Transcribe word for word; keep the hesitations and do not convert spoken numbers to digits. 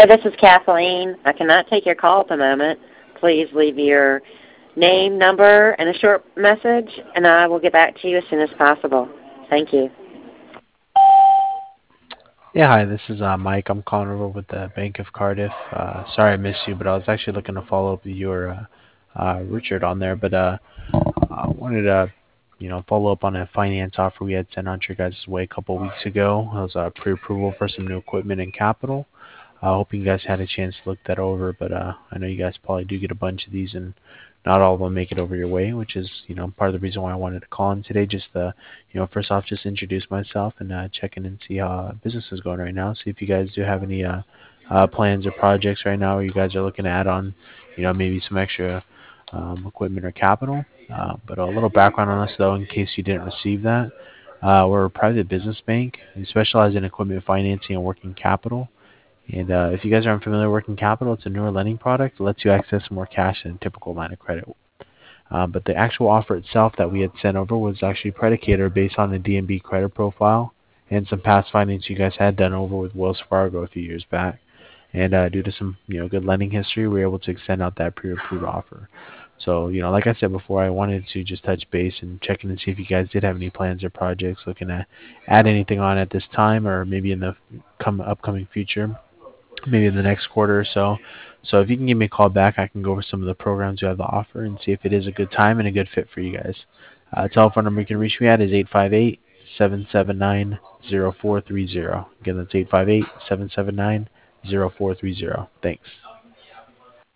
Hi, this is Kathleen. I cannot take your call at the moment. Please leave your name, number, and a short message, and I will get back to you as soon as possible. Thank you. Yeah, hi, this is uh, Mike. I'm calling over with the Bank of Cardiff. Uh, sorry I missed you, but I was actually looking to follow up with you or uh, uh, Richard on there. But uh, I wanted to, you know, follow up on a finance offer we had sent out your guys' way a couple weeks ago. It was a pre-approval for some new equipment and capital. I uh, hope you guys had a chance to look that over, but uh, I know you guys probably do get a bunch of these, and not all of them make it over your way, which is, you know, part of the reason why I wanted to call in today. Just, uh, you know, first off, just introduce myself and uh, check in and see how uh, business is going right now. See if you guys do have any uh, uh, plans or projects right now where you guys are looking to add on, you know, maybe some extra um, equipment or capital. Uh, but a little background on us, though, in case you didn't receive that. Uh, we're a private business bank. We specialize in equipment financing and working capital. And uh, if you guys aren't familiar with working capital, it's a newer lending product. It lets you access more cash than a typical line of credit. Uh, but the actual offer itself that we had sent over was actually predicated based on the D N B credit profile and some past finance you guys had done over with Wells Fargo a few years back. And uh, due to some, you know, good lending history, we were able to extend out that pre-approved offer. So, you know, like I said before, I wanted to just touch base and check in and see if you guys did have any plans or projects looking to add anything on at this time or maybe in the come upcoming future, maybe in the next quarter or so. So if you can give me a call back, I can go over some of the programs you have to offer and see if it is a good time and a good fit for you guys. Uh, telephone number you can reach me at is eight five eight, seven seven nine, zero four three zero. Again, that's eight five eight, seven seven nine, zero four three zero. Thanks.